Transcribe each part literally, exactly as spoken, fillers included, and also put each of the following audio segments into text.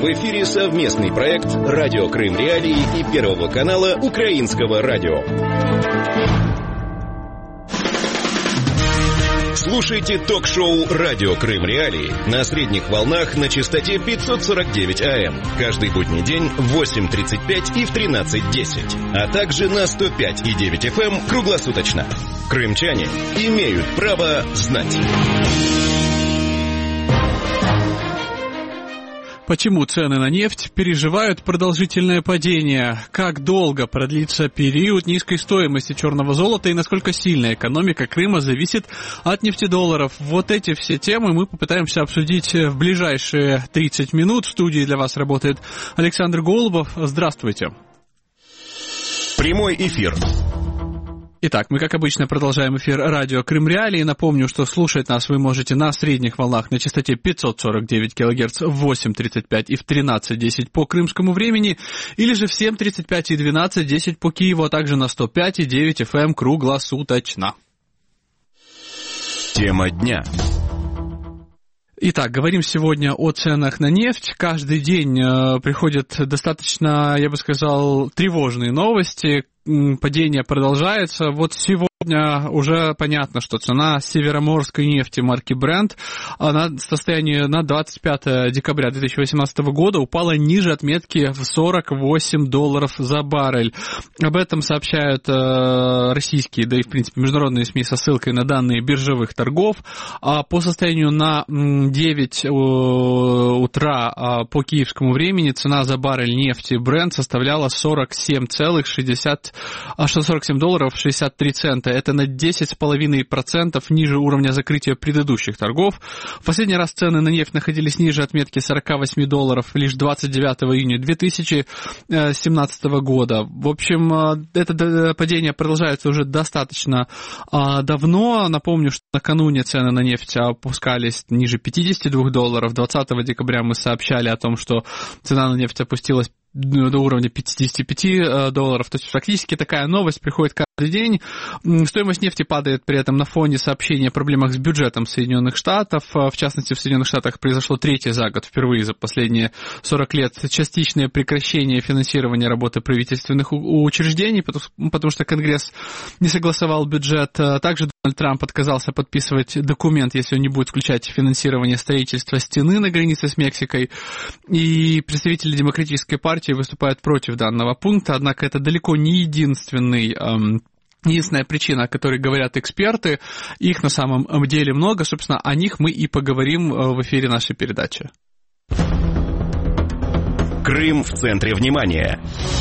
В эфире совместный проект «Радио Крым Реалии» и Первого канала Украинского радио. Слушайте ток-шоу «Радио Крым Реалии» на средних волнах на частоте пятьсот сорок девять АМ. Каждый будний день в восемь тридцать пять и в тринадцать десять. А также на сто пять и девять эф эм круглосуточно. Крымчане имеют право знать. Почему цены на нефть переживают продолжительное падение? Как долго продлится период низкой стоимости черного золота и насколько сильно экономика Крыма зависит от нефтедолларов? Вот эти все темы мы попытаемся обсудить в ближайшие тридцать минут. В студии для вас работает Александр Голубов. Здравствуйте. Прямой эфир. Итак, мы, как обычно, продолжаем эфир радио Крым Реалии. Напомню, что слушать нас вы можете на средних волнах на частоте пятьсот сорок девять килогерц в восемь тридцать пять и в тринадцать десять по крымскому времени, или же в семь тридцать пять и двенадцать десять по Киеву, а также на сто пять и девять эф эм круглосуточно. Тема дня. Итак, говорим сегодня о ценах на нефть. Каждый день э, приходят достаточно, я бы сказал, тревожные новости. Падение продолжается. Вот сегодня уже понятно, что цена североморской нефти марки Brent на состояние на двадцать пятое декабря две тысячи восемнадцатого года упала ниже отметки в сорок восемь долларов за баррель. Об этом сообщают э, российские, да и в принципе международные СМИ со ссылкой на данные биржевых торгов. А по состоянию на девять утра а, по киевскому времени цена за баррель нефти Brent составляла сорок семь целых шестьдесят сорок семь долларов шестьдесят три цента. Это на десять целых пять десятых процента ниже уровня закрытия предыдущих торгов. В последний раз цены на нефть находились ниже отметки сорок восемь долларов лишь двадцать девятого июня две тысячи семнадцатого года. В общем, это падение продолжается уже достаточно давно. Напомню, что накануне цены на нефть опускались ниже пятьдесят два долларов. двадцатого декабря мы сообщали о том, что цена на нефть опустилась до уровня пятьдесят пять долларов. То есть фактически такая новость приходит каждый день. Стоимость нефти падает при этом на фоне сообщения о проблемах с бюджетом Соединенных Штатов. В частности, в Соединенных Штатах произошло третье за год, впервые за последние сорок лет, частичное прекращение финансирования работы правительственных учреждений, потому, потому что Конгресс не согласовал бюджет. Также Дональд Трамп отказался подписывать документ, если он не будет включать финансирование строительства стены на границе с Мексикой. И представители Демократической партии выступают против данного пункта, однако это далеко не единственный, эм, единственная причина, о которой говорят эксперты. Их на самом деле много, собственно, о них мы и поговорим в эфире нашей передачи. Крым в центре внимания.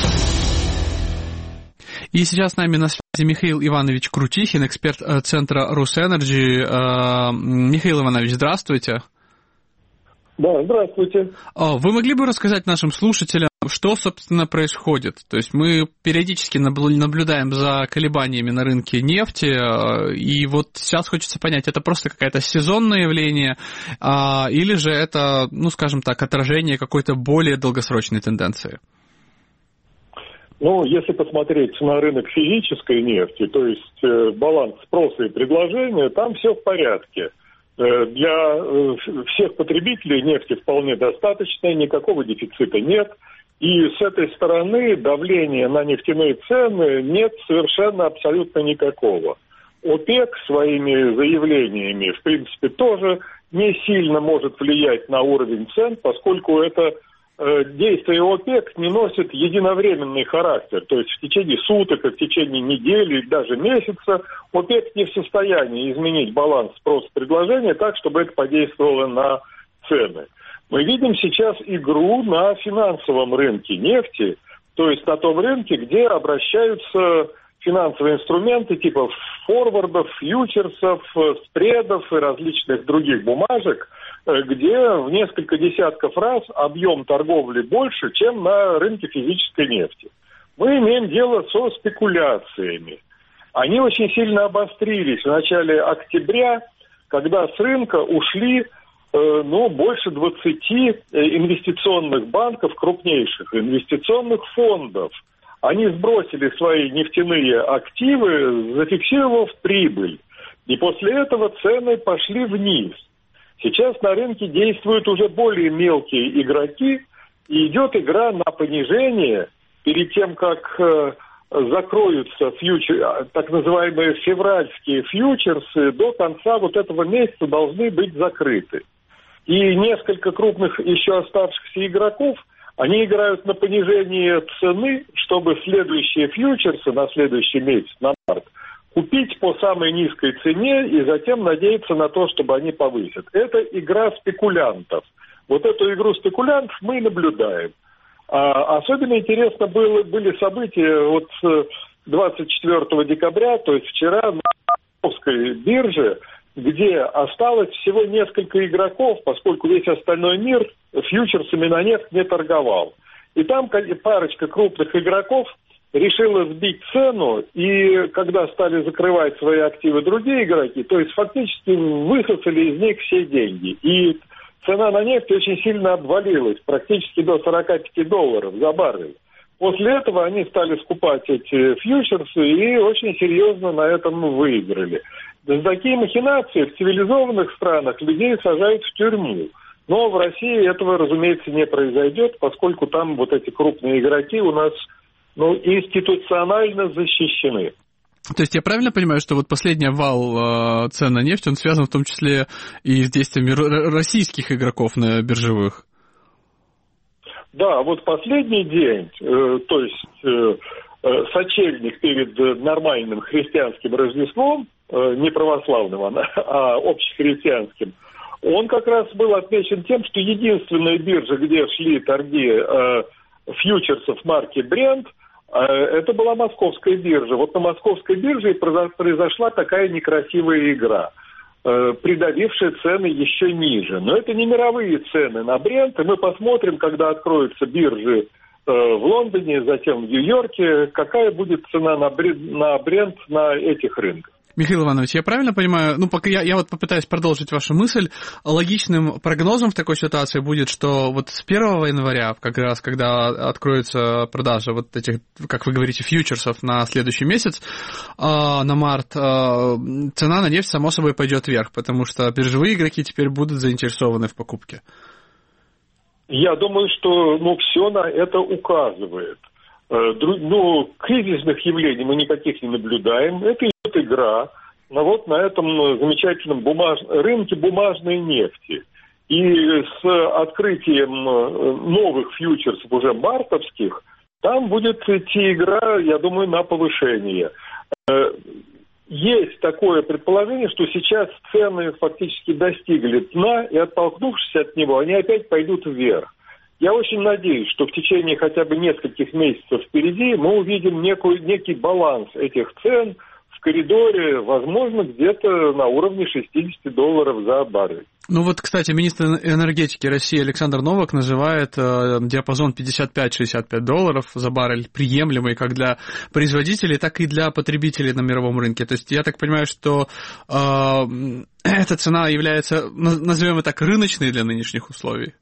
И сейчас с нами на связи Михаил Иванович Крутихин, эксперт центра Русэнерджи. Михаил Иванович, здравствуйте. Да, здравствуйте. Вы могли бы рассказать нашим слушателям, что, собственно, происходит? То есть мы периодически наблюдаем за колебаниями на рынке нефти, и вот сейчас хочется понять, это просто какое-то сезонное явление, или же это, ну, скажем так, отражение какой-то более долгосрочной тенденции? Ну, если посмотреть на рынок физической нефти, то есть баланс спроса и предложения, там все в порядке. Для всех потребителей нефти вполне достаточно, никакого дефицита нет. И с этой стороны давления на нефтяные цены нет совершенно абсолютно никакого. ОПЕК своими заявлениями, в принципе, тоже не сильно может влиять на уровень цен, поскольку это э, действие ОПЕК не носит единовременный характер. То есть в течение суток, в течение недели или даже месяца ОПЕК не в состоянии изменить баланс спроса-предложения так, чтобы это подействовало на цены. Мы видим сейчас игру на финансовом рынке нефти, то есть на том рынке, где обращаются финансовые инструменты типа форвардов, фьючерсов, спредов и различных других бумажек, где в несколько десятков раз объем торговли больше, чем на рынке физической нефти. Мы имеем дело со спекуляциями. Они очень сильно обострились в начале октября, когда с рынка ушли ну, больше двадцати инвестиционных банков, крупнейших инвестиционных фондов. Они сбросили свои нефтяные активы, зафиксировав прибыль. И после этого цены пошли вниз. Сейчас на рынке действуют уже более мелкие игроки, И идет игра на понижение перед тем, как э, закроются фьючер, так называемые февральские фьючерсы, до конца вот этого месяца должны быть закрыты. И несколько крупных еще оставшихся игроков, они играют на понижение цены, чтобы следующие фьючерсы на следующий месяц, на март, купить по самой низкой цене и затем надеяться на то, чтобы они повысят. Это игра спекулянтов. Вот эту игру спекулянтов мы наблюдаем. А особенно интересно было, были события вот двадцать четвёртого декабря, то есть вчера на московской бирже, где осталось всего несколько игроков, поскольку весь остальной мир фьючерсами на нефть не торговал. И там парочка крупных игроков решила сбить цену, и когда стали закрывать свои активы другие игроки, то есть фактически высосали из них все деньги. И цена на нефть очень сильно обвалилась, практически до сорок пять долларов за баррель. После этого они стали скупать эти фьючерсы и очень серьезно на этом выиграли. За такие махинации в цивилизованных странах людей сажают в тюрьму. Но в России этого, разумеется, не произойдет, поскольку там вот эти крупные игроки у нас ну, институционально защищены. То есть я правильно понимаю, что вот последний обвал э, цен на нефть, он связан в том числе и с действиями р- российских игроков на биржевых? Да, вот последний день, э, то есть э, э, сочельник перед нормальным христианским Рождеством, э, не православным, а, а общехристианским, он как раз был отмечен тем, что единственная биржа, где шли торги э, фьючерсов марки Brent, э, это была московская биржа. Вот на московской бирже произошла такая некрасивая игра, э, придавившая цены еще ниже. Но это не мировые цены на Brent, и мы посмотрим, когда откроются биржи э, в Лондоне, затем в Нью-Йорке, какая будет цена на Brent, на Brent на этих рынках. Михаил Иванович, я правильно понимаю, ну, пока я, я вот попытаюсь продолжить вашу мысль, логичным прогнозом в такой ситуации будет, что вот с первого января, как раз, когда откроется продажа вот этих, как вы говорите, фьючерсов на следующий месяц, э, на март, э, цена на нефть, само собой, пойдет вверх, потому что биржевые игроки теперь будут заинтересованы в покупке. Я думаю, что ну, все на это указывает. Ну, кризисных явлений мы никаких не наблюдаем. Это идет игра на вот на этом замечательном бумаж... рынке бумажной нефти. И с открытием новых фьючерсов, уже мартовских, там будет идти игра, я думаю, на повышение. Есть такое предположение, что сейчас цены фактически достигли дна, и оттолкнувшись от него, они опять пойдут вверх. Я очень надеюсь, что в течение хотя бы нескольких месяцев впереди мы увидим некую, некий баланс этих цен в коридоре, возможно, где-то на уровне шестьдесят долларов за баррель. Ну вот, кстати, министр энергетики России Александр Новак называет э, диапазон пятьдесят пять - шестьдесят пять долларов за баррель приемлемый как для производителей, так и для потребителей на мировом рынке. То есть я так понимаю, что э, эта цена является, назовем это так, рыночной для нынешних условий.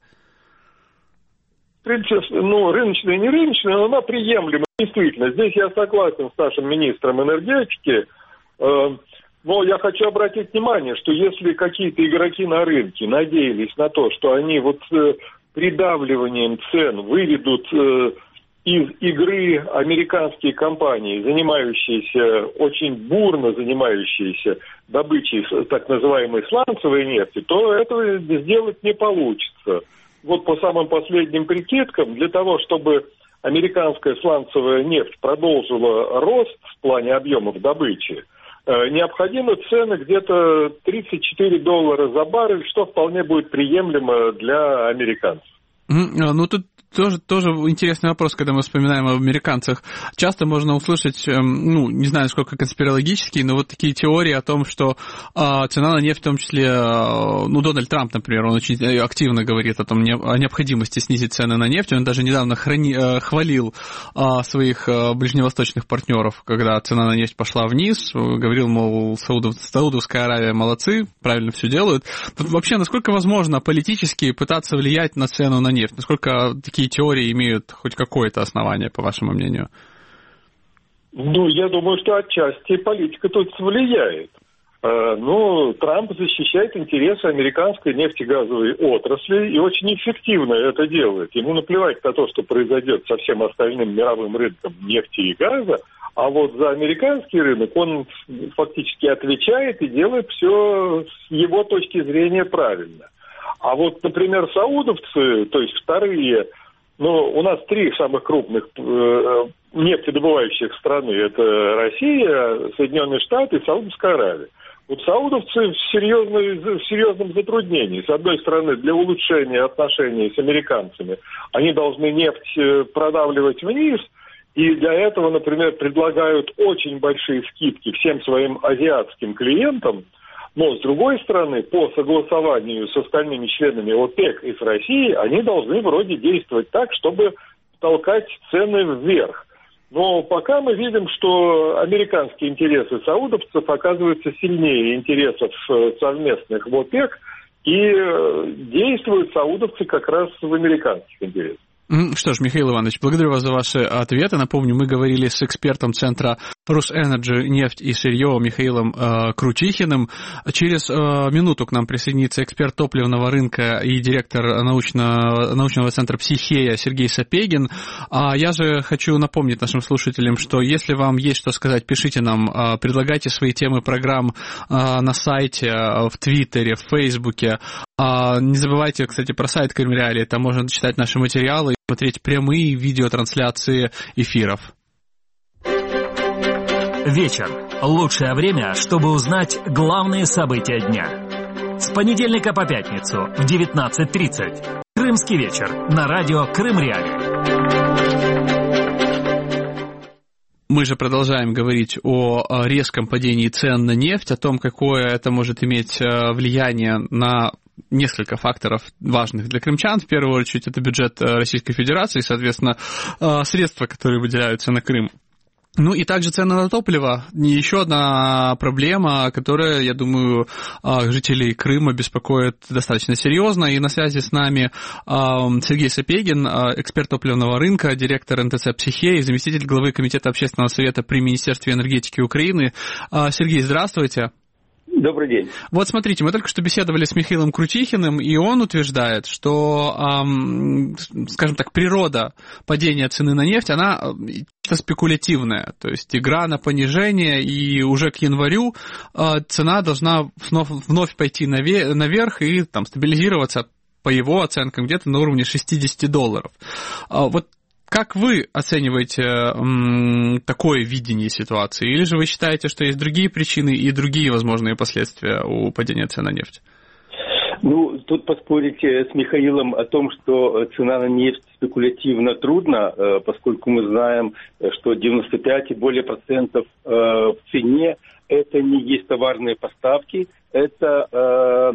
В принципе, ну, рыночная, не рыночная, но она приемлема. Действительно, здесь я согласен с нашим министром энергетики, э, но я хочу обратить внимание, что если какие-то игроки на рынке надеялись на то, что они вот э, придавливанием цен выведут э, из игры американские компании, занимающиеся, очень бурно занимающиеся добычей так называемой сланцевой нефти, то этого сделать не получится. Вот по самым последним прикидкам, для того, чтобы американская сланцевая нефть продолжила рост в плане объемов добычи, необходимы цены где-то тридцать четыре доллара за баррель, что вполне будет приемлемо для американцев. Ну, тут тоже, тоже интересный вопрос, когда мы вспоминаем об американцах. Часто можно услышать, ну, не знаю, сколько конспирологические, но вот такие теории о том, что а, цена на нефть, в том числе, а, ну, Дональд Трамп, например, он очень активно говорит о том, о необходимости снизить цены на нефть. Он даже недавно храни, хвалил а, своих а, ближневосточных партнеров, когда цена на нефть пошла вниз, говорил, мол, Саудов, Саудовская Аравия молодцы, правильно все делают. Вообще, насколько возможно политически пытаться влиять на цену на нефть? Насколько такие теории имеют хоть какое-то основание, по вашему мнению? Ну, я думаю, что отчасти политика тут влияет. Ну, Трамп защищает интересы американской нефтегазовой отрасли и очень эффективно это делает. Ему наплевать на то, что произойдет со всем остальным мировым рынком нефти и газа, а вот за американский рынок он фактически отвечает и делает все с его точки зрения правильно. А вот, например, саудовцы, то есть вторые, ну, у нас три самых крупных э, нефтедобывающих страны. Это Россия, Соединенные Штаты и Саудовская Аравия. Вот саудовцы в, серьезной, в серьезном затруднении. С одной стороны, для улучшения отношений с американцами они должны нефть продавливать вниз, и для этого, например, предлагают очень большие скидки всем своим азиатским клиентам. Но, с другой стороны, по согласованию с остальными членами ОПЕК и с Россией, они должны вроде действовать так, чтобы толкать цены вверх. Но пока мы видим, что американские интересы саудовцев оказываются сильнее интересов совместных в ОПЕК, и действуют саудовцы как раз в американских интересах. Что ж, Михаил Иванович, благодарю вас за ваши ответы. Напомню, мы говорили с экспертом Центра Русэнерджи нефть и сырье Михаилом э, Крутихиным. Через э, минуту к нам присоединится эксперт топливного рынка и директор научного, научного центра «Психея» Сергей Сапегин. А я же хочу напомнить нашим слушателям, что если вам есть что сказать, пишите нам, э, предлагайте свои темы программ э, на сайте, э, в Твиттере, в Фейсбуке. Э, не забывайте, кстати, про сайт Крым Реалии, там можно читать наши материалы, смотреть прямые видеотрансляции эфиров. Вечер. Лучшее время, чтобы узнать главные события дня. С понедельника по пятницу в девятнадцать тридцать. Крымский вечер на радио Крым Реалии. Мы же продолжаем говорить о резком падении цен на нефть, о том, какое это может иметь влияние на несколько факторов важных для крымчан. В первую очередь, это бюджет Российской Федерации, соответственно, средства, которые выделяются на Крым. Ну и также цены на топливо. Еще одна проблема, которая, я думаю, жителей Крыма беспокоит достаточно серьезно. И на связи с нами Сергей Сапегин, эксперт топливного рынка, директор эн тэ цэ «Психея» и заместитель главы Комитета общественного совета при Министерстве энергетики Украины. Сергей, здравствуйте. Добрый день. Вот смотрите, мы только что беседовали с Михаилом Крутихиным, и он утверждает, что, эм, скажем так, природа падения цены на нефть, она чисто спекулятивная. То есть игра на понижение, и уже к январю э, цена должна вновь, вновь пойти наверх и там, стабилизироваться, по его оценкам, где-то на уровне шестьдесят долларов. Э, вот как вы оцениваете м, такое видение ситуации? Или же вы считаете, что есть другие причины и другие возможные последствия у падения цен на нефть? Ну, тут поспорить с Михаилом о том, что цена на нефть спекулятивно трудно, поскольку мы знаем, что девяносто пять и более процентов в цене это не есть товарные поставки, это,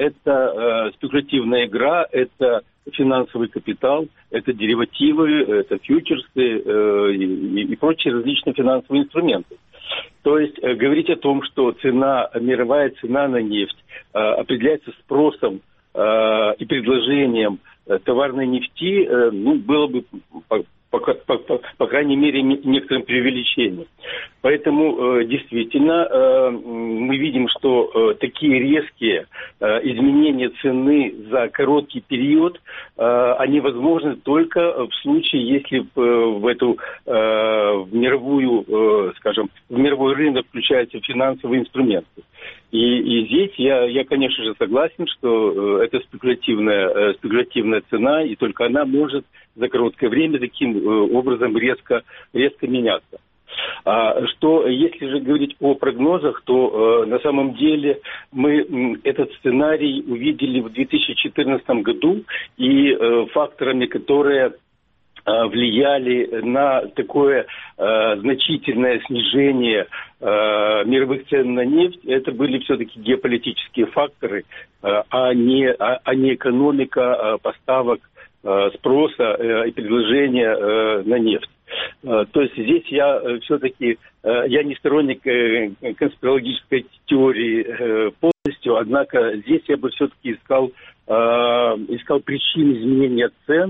это спекулятивная игра, это финансовый капитал, это деривативы, это фьючерсы э, и, и прочие различные финансовые инструменты. То есть э, говорить о том, что цена, мировая цена на нефть э, определяется спросом э, и предложением э, товарной нефти, э, ну, было бы по, по, по, по, по крайней мере некоторым преувеличением. Поэтому э, действительно э, мы видим, что э, такие резкие э, изменения цены за короткий период, э, они возможны только в случае, если э, в эту э, в мировую, э, скажем, в мировой рынок включаются финансовые инструменты. И, и здесь я, я, конечно же, согласен, что э, это спекулятивная, э, спекулятивная цена, и только она может за короткое время таким э, образом резко, резко меняться. А, что, если же говорить о прогнозах, то э, на самом деле мы м, этот сценарий увидели в две тысячи четырнадцатом году, и э, факторами, которые э, влияли на такое э, значительное снижение э, мировых цен на нефть, это были все-таки геополитические факторы, э, а, не, а, а не экономика э, поставок, э, спроса э, и предложения э, на нефть. То есть здесь я все-таки, я не сторонник конспирологической теории полностью, однако здесь я бы все-таки искал, искал причины изменения цен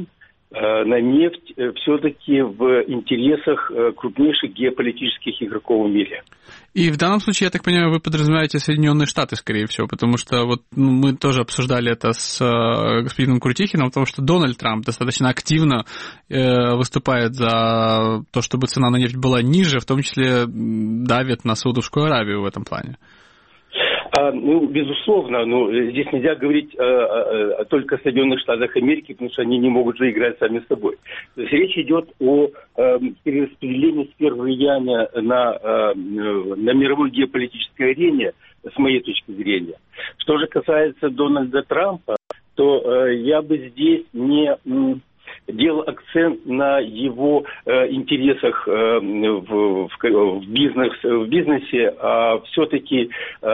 на нефть все-таки в интересах крупнейших геополитических игроков в мире. И в данном случае, я так понимаю, вы подразумеваете Соединенные Штаты, скорее всего, потому что вот ну, мы тоже обсуждали это с э, господином Крутихиным, потому что Дональд Трамп достаточно активно э, выступает за то, чтобы цена на нефть была ниже, в том числе давит на Саудовскую Аравию в этом плане. А, ну, безусловно, но здесь нельзя говорить а, а, а, только о Соединенных Штатах Америки, потому что они не могут же играть сами с собой. То есть речь идет о а, перераспределении сфер влияния на, а, на мировой геополитической арене, с моей точки зрения. Что же касается Дональда Трампа, то а, я бы здесь не... делал акцент на его э, интересах э, в, в, в, бизнес, в бизнесе, а все-таки э,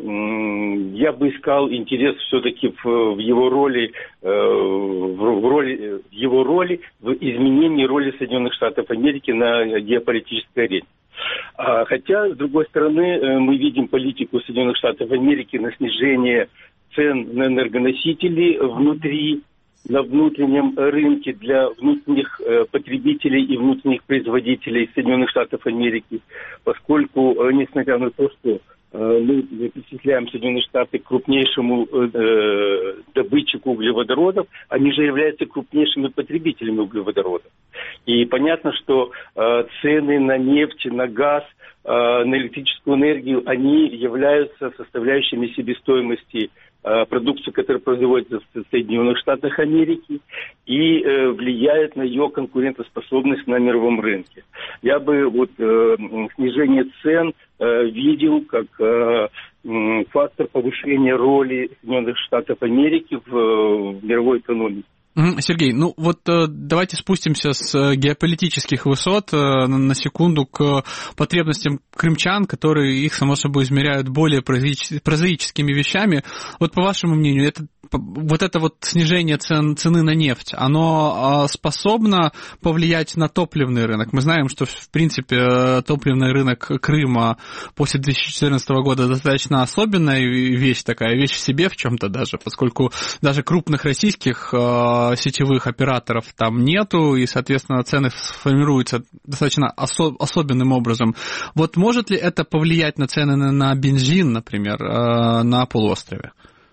я бы искал интерес все-таки в, в его роли, э, в, в роли, в его роли в изменении роли Соединенных Штатов Америки на геополитической арене. А, хотя, с другой стороны, э, мы видим политику Соединенных Штатов Америки на снижение цен на энергоносители внутри на внутреннем рынке для внутренних э, потребителей и внутренних производителей Соединенных Штатов Америки, поскольку, э, несмотря на то, что э, мы причисляем Соединенные Штаты к крупнейшему э, добытчику углеводородов, они же являются крупнейшими потребителями углеводородов. И понятно, что э, цены на нефть, на газ, э, на электрическую энергию, они являются составляющими себестоимости продукцию, которая производится в Соединенных Штатах Америки, и э, влияет на ее конкурентоспособность на мировом рынке. Я бы вот э, снижение цен э, видел как э, э, фактор повышения роли Соединенных Штатов Америки в, в мировой экономике. Сергей, ну вот давайте спустимся с геополитических высот на секунду к потребностям крымчан, которые их, само собой, измеряют более прозаическими вещами. Вот по вашему мнению, это, вот это вот снижение цен, цены на нефть, оно способно повлиять на топливный рынок? Мы знаем, что, в принципе, топливный рынок Крыма после две тысячи четырнадцатого года достаточно особенная вещь такая, вещь в себе в чем-то даже, поскольку даже крупных российских сетевых операторов там нету, и, соответственно, цены формируются достаточно осо- особенным образом. Вот может ли это повлиять на цены на, на бензин, например, э, на полуострове?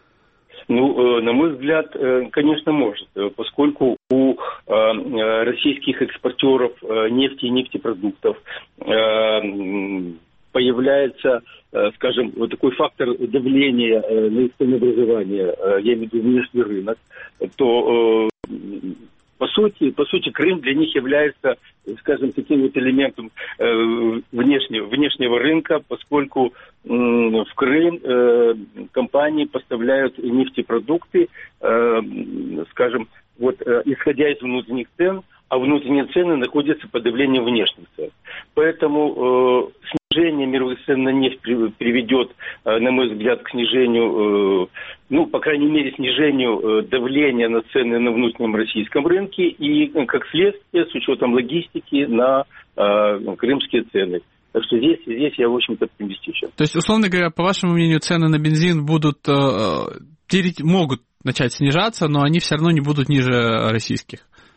Ну, на мой взгляд, конечно, может, поскольку у российских экспортеров нефти и нефтепродуктов появляется, скажем, вот такой фактор давления на их ценообразование, я имею в виду внешний рынок, то по сути, по сути Крым для них является, скажем, таким вот элементом внешнего, внешнего рынка, поскольку в Крым компании поставляют нефтепродукты, скажем, вот исходя из внутренних цен, а внутренние цены находятся под давлением внешних цен. Поэтому э, снижение мировых цен на нефть приведет, э, на мой взгляд, к снижению, э, ну, по крайней мере, снижению э, давления на цены на внутреннем российском рынке и, как следствие, с учетом логистики, на э, крымские цены. Так что здесь, здесь я, в общем-то, оптимистичен. То есть, условно говоря, по вашему мнению, цены на бензин будут, э, могут начать снижаться, но они все равно не будут ниже российских?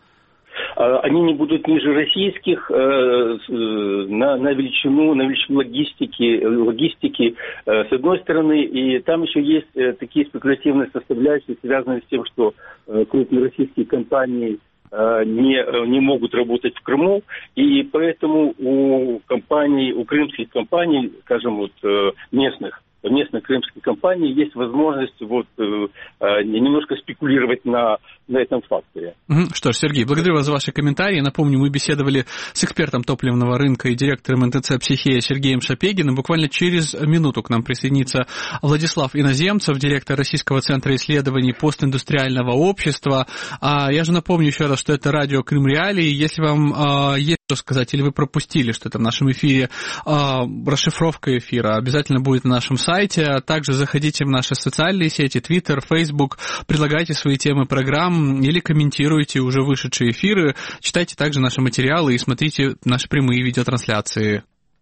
Они не будут ниже российских э, на, на величину, на величину логистики, логистики э, с одной стороны, и там еще есть э, такие спекулятивные составляющие, связанные с тем, что э, крупные российские компании э, не, не могут работать в Крыму, и поэтому у компаний, у крымских компаний, скажем, вот э, местных, местной крымской компании есть возможность вот, э, э, немножко спекулировать на, на этом факторе. Что ж, Сергей, благодарю вас за ваши комментарии. Напомню, мы беседовали с экспертом топливного рынка и директором эн тэ цэ «Психея» Сергеем Шапегиным. Буквально через минуту к нам присоединится Владислав Иноземцев, директор Российского центра исследований постиндустриального общества. А я же напомню еще раз, что это радио Крым Реалии. Если вам э, есть что сказать, или вы пропустили что-то в нашем эфире, э, расшифровка эфира обязательно будет на нашем сайте. Также заходите в наши социальные сети, Twitter, Facebook, предлагайте свои темы программ или комментируйте уже вышедшие эфиры, читайте также наши материалы и смотрите наши прямые видеотрансляции.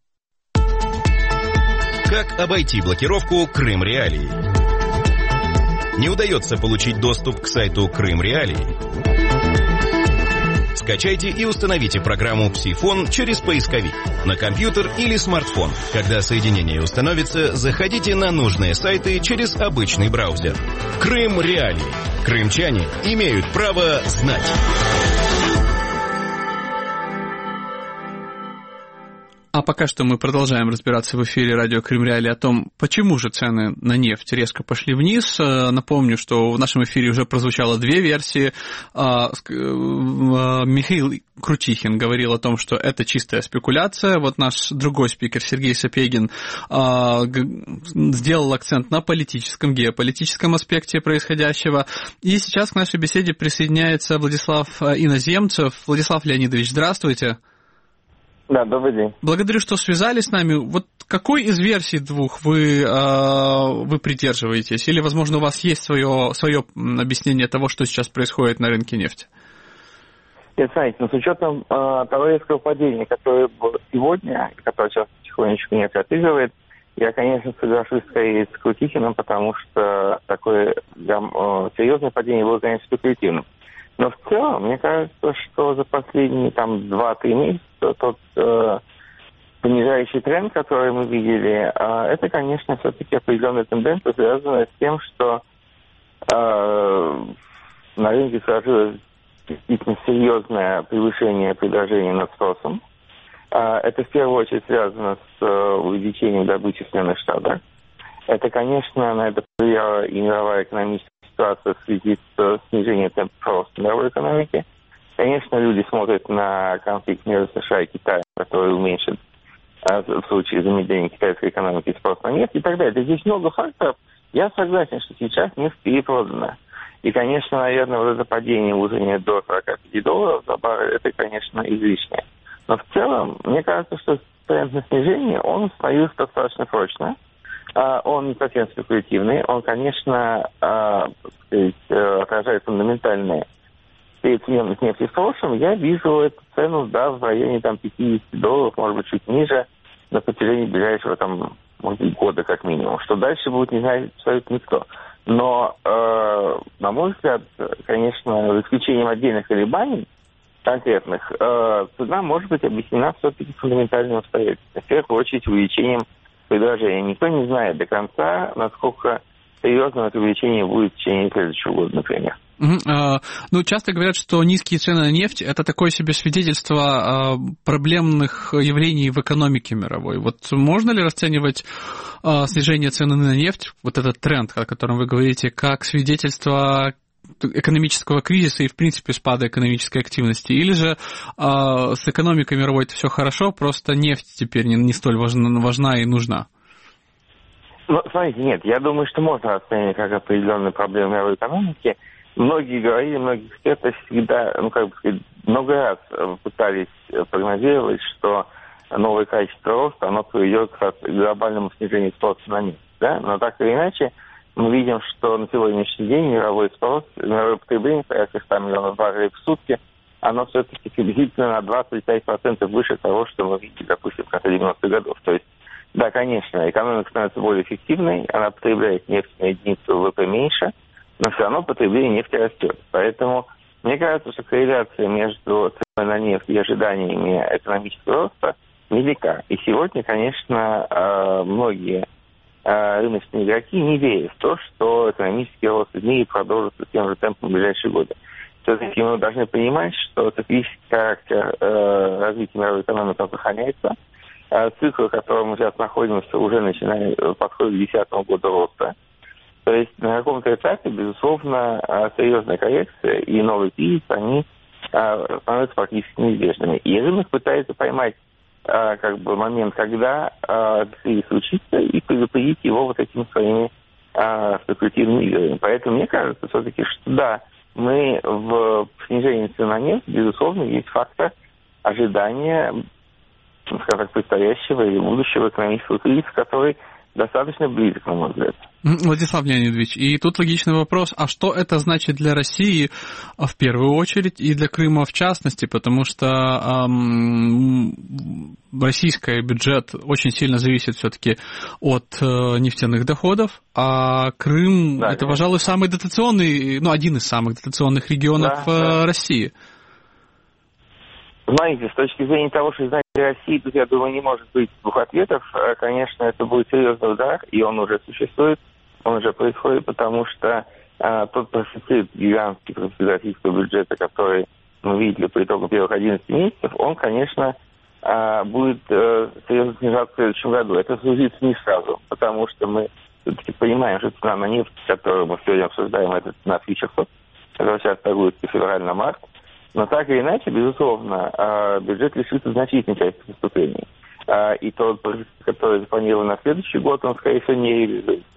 Как обойти блокировку Крым Реалии? Не удается получить доступ к сайту Крым Реалии? Скачайте и установите программу «Псифон» через поисковик на компьютер или смартфон. Когда соединение установится, заходите на нужные сайты через обычный браузер. Крым Реалии. Крымчане имеют право знать. А пока что мы продолжаем разбираться в эфире радио Крым Реалии о том, почему же цены на нефть резко пошли вниз. Напомню, что в нашем эфире уже прозвучало две версии. Михаил Крутихин говорил о том, что это чистая спекуляция. Вот наш другой спикер Сергей Сапегин сделал акцент на политическом, геополитическом аспекте происходящего. И сейчас к нашей беседе присоединяется Владислав Иноземцев. Владислав Леонидович, здравствуйте. Да, добрый день. Благодарю, что связались с нами. Вот какой из версий двух вы, э, вы придерживаетесь? Или, возможно, у вас есть свое, свое объяснение того, что сейчас происходит на рынке нефти? Нет, смотрите, ну, с учетом э, того резкого падения, которое было сегодня, которое сейчас потихонечку нефть отыгрывает, я, конечно, соглашусь скорее с Крутихиным, потому что такое прям, э, серьезное падение было, конечно, спекулятивным. Но в целом, мне кажется, что за последние там два-три месяца тот э, понижающий тренд, который мы видели, э, это, конечно, все-таки определенная тенденция, связанная с тем, что э, на рынке сложилось действительно серьезное превышение предложения над спросом. Э, это в первую очередь связано с э, увеличением добычи в Соединенных Штатах. Это, конечно, на это повлияла и мировая экономическая ситуация в связи с снижением темпа роста мировой экономики. Конечно, люди смотрят на конфликт между США и Китаем, который уменьшит в случае замедления китайской экономики спрос на нефть и так далее. Здесь много факторов. Я согласен, что сейчас нефть перепродана. И, конечно, наверное, вот это падение уже не до сорок пять долларов за баррель, это, конечно, излишнее. Но в целом, мне кажется, что тренд на снижение, он установился достаточно прочно. Он не совсем спекулятивный, он, конечно, отражает фундаментальные переоцененность нефти в прошлом. Я вижу эту цену, да, в районе там пятьдесят долларов, может быть, чуть ниже, на протяжении ближайшего там, может быть, года как минимум. Что дальше будет, не знает абсолютно никто. Но, э, на мой взгляд, конечно, за исключением отдельных колебаний конкретных, э, цена может быть объяснена все-таки фундаментальным обстоятельством. В первую очередь, увеличением предложения. Никто не знает до конца, насколько серьезным это увеличение будет в течение следующего года, например. Uh-huh. Uh, ну, часто говорят, что низкие цены на нефть – это такое себе свидетельство uh, проблемных явлений в экономике мировой. Вот можно ли расценивать uh, снижение цены на нефть, вот этот тренд, о котором вы говорите, как свидетельство экономического кризиса и, в принципе, спада экономической активности? Или же э, с экономикой мировой это все хорошо, просто нефть теперь не, не столь важна, важна и нужна? Ну, смотрите, нет, я думаю, что можно оценить как определенные проблемы мировой экономики. Многие говорили, многие эксперты всегда, ну, как бы сказать, много раз пытались прогнозировать, что новое качество роста, оно приведет к глобальному снижению спроса на нефть, да? Но так или иначе, мы видим, что на сегодняшний день мировой спрос, мировое потребление, порядка ста миллионов баррелей в сутки, оно все-таки приблизительно на двадцать пять процентов выше того, что мы видели, допустим, в конце девяностых годов. То есть, да, конечно, экономика становится более эффективной, она потребляет нефть на единицу ВВП меньше, но все равно потребление нефти растет. Поэтому мне кажется, что корреляция между ценой на нефть и ожиданиями экономического роста велика. И сегодня, конечно, многие рыночные игроки не верят в то, что экономический рост в мире продолжится тем же темпом в ближайшие годы. Все-таки мы должны понимать, что циклический характер э, развития мировой экономики сохраняется. Э, цикл, в котором мы сейчас находимся, уже начинает подходит к десятому году роста. То есть на каком-то этапе, безусловно, э, серьезная коррекция и новый кризис, они э, становятся практически неизбежными. И рынок пытается поймать как бы момент, когда э, кризис случится, и предупредить его вот этими своими э, спекулятивными играми. Поэтому мне кажется все-таки, что да, мы в снижении цен на нефть, безусловно, есть фактор ожидания, скажем так, предстоящего или будущего экономического кризиса, который достаточно близок, на мой взгляд. Владислав Леонидович, и тут логичный вопрос, а что это значит для России в первую очередь и для Крыма в частности, потому что эм, российский бюджет очень сильно зависит все-таки от э, нефтяных доходов, а Крым да, это, конечно. Пожалуй, самый дотационный, ну, один из самых дотационных регионов да, э, да. России. Смотрите, с точки зрения того, что знает России, тут, я думаю, не может быть двух ответов. Конечно, это будет серьезный удар, и он уже существует, он уже происходит, потому что а, тот профицит гигантский профицит российского бюджета, который мы видели по итогу первых одиннадцати месяцев, он, конечно, а, будет а, серьезно снижаться в следующем году. Это случится не сразу, потому что мы все-таки понимаем, что цена на нефть, которую мы сегодня обсуждаем, это цена фьючерсов, которая сейчас торгуется февраль на март. Но так или иначе, безусловно, бюджет лишится значительной части поступлений. И тот, который запланирован на следующий год, он, скорее всего, не реализуется.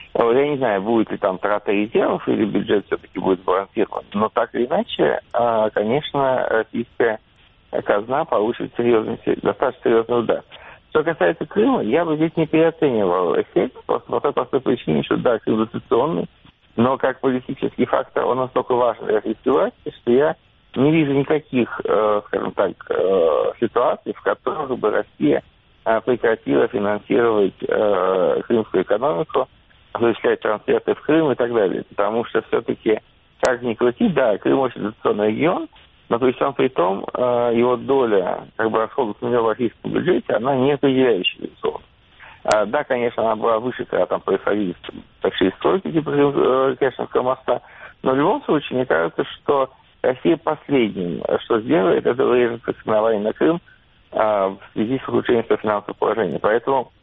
Я не знаю, будет ли там трата резервов, или бюджет все-таки будет сбалансирован. Но так или иначе, конечно, российская казна получит серьезный, достаточно серьезный удар. Что касается Крыма, я бы здесь не переоценивал эффект, просто по той простой причине, что да, Крым дотационный, но как политический фактор он настолько важен для российской власти, что я не вижу никаких, э, скажем так, э, ситуаций, в которых бы Россия э, прекратила финансировать э, крымскую экономику, осуществлять трансферты в Крым и так далее. Потому что все-таки, как ни крути, да, Крым очень дотационный регион, но при всем при том э, его доля как бы расходов в российском бюджете, она не определяющая, безусловно. Э, да, конечно, она была выше, когда там происходили большие стройки типа э, Керченского моста, но в любом случае, мне кажется, что Россия последним, что сделает, это вырежет ассигнование на Крым а, в связи с ухудшением своего финансового положения. Поэтому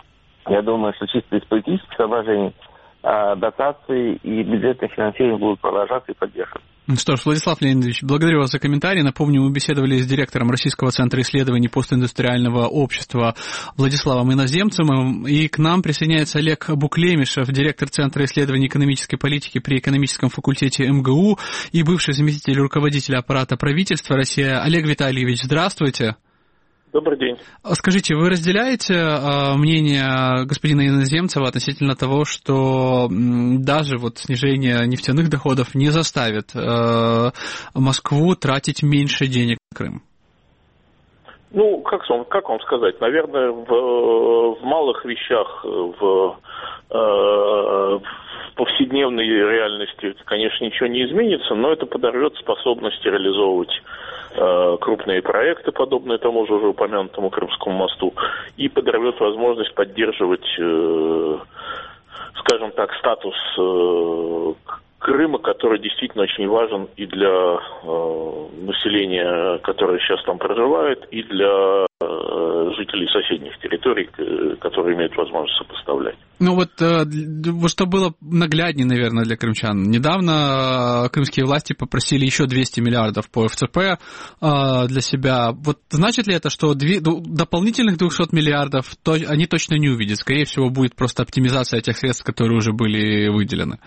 я думаю, что чисто из политических соображений а, дотации и бюджетное финансирование будут продолжаться и поддерживаться. Что ж, Владислав Леонидович, благодарю вас за комментарий. Напомню, мы беседовали с директором Российского центра исследований постиндустриального общества Владиславом Иноземцевым. И к нам присоединяется Олег Буклемишев, директор Центра исследований экономической политики при экономическом факультете эм гэ у и бывший заместитель руководителя аппарата правительства России. Олег Витальевич, здравствуйте. Добрый день. Скажите, вы разделяете э, мнение господина Иноземцева относительно того, что м, даже вот снижение нефтяных доходов не заставит э, Москву тратить меньше денег на Крым? Ну, как вам, как вам сказать, наверное, в, в малых вещах, в, э, в повседневной реальности, конечно, ничего не изменится, но это подорвет способность реализовывать крупные проекты, подобные тому же уже упомянутому Крымскому мосту, и подорвет возможность поддерживать, скажем так, статус Крыма, который действительно очень важен и для населения, которое сейчас там проживает, и для жителей соседних территорий, которые имеют возможность сопоставлять. Ну вот, что было нагляднее, наверное, для крымчан. Недавно крымские власти попросили еще двести миллиардов по эф цэ пэ для себя. Вот значит ли это, что дополнительных двести миллиардов они точно не увидят? Скорее всего, будет просто оптимизация тех средств, которые уже были выделены.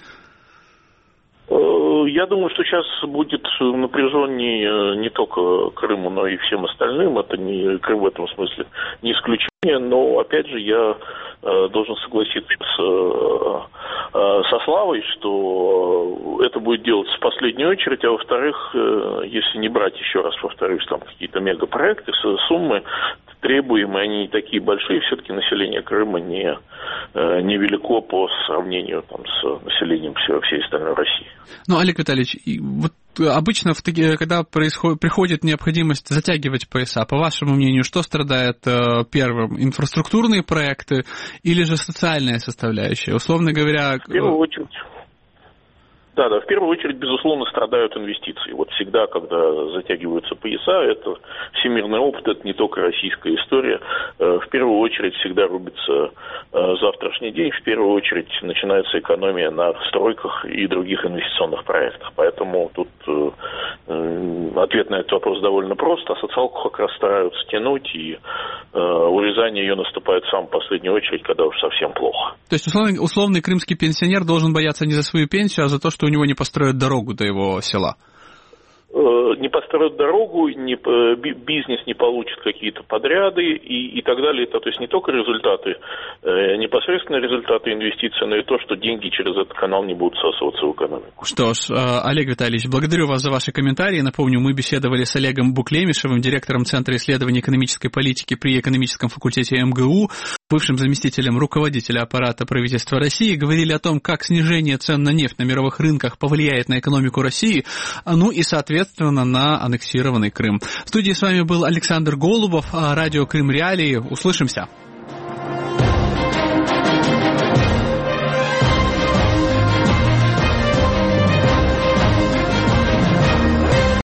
Я думаю, что сейчас будет напряженнее не только Крыму, но и всем остальным. Это не Крым в этом смысле не исключение, но, опять же, я должен согласиться с, со Славой, что это будет делаться в последнюю очередь, а во-вторых, если не брать, еще раз повторюсь, там какие-то мегапроекты, суммы требуемые, они не такие большие, все-таки население Крыма не, не велико по сравнению там, с населением всей, всей остальной России. Ну, Олег Витальевич, вот обычно, когда происходит, приходит необходимость затягивать пояса, по вашему мнению, что страдает первым? Инфраструктурные проекты или же социальная составляющая? Условно говоря... В первую очередь... Да, да, в первую очередь, безусловно, страдают инвестиции. Вот всегда, когда затягиваются пояса, это всемирный опыт, это не только российская история. В первую очередь всегда рубится завтрашний день, в первую очередь начинается экономия на стройках и других инвестиционных проектах. Поэтому тут ответ на этот вопрос довольно прост, а социалку как раз стараются тянуть, и урезание ее наступает в самую последнюю очередь, когда уж совсем плохо. То есть условный, условный крымский пенсионер должен бояться не за свою пенсию, а за то, что у него не построят дорогу до его села? Не построят дорогу, не, бизнес не получит какие-то подряды и, и так далее. Это, то есть не только результаты, непосредственные результаты инвестиций, но и то, что деньги через этот канал не будут всасываться в экономику. Что ж, Олег Витальевич, благодарю вас за ваши комментарии. Напомню, мы беседовали с Олегом Буклемишевым, директором Центра исследований экономической политики при экономическом факультете эм гэ у, бывшим заместителем руководителя аппарата правительства России. Говорили о том, как снижение цен на нефть на мировых рынках повлияет на экономику России, ну и, соответственно, на аннексированный Крым. В студии с вами был Александр Голубов, радио Крым Реалии. Услышимся.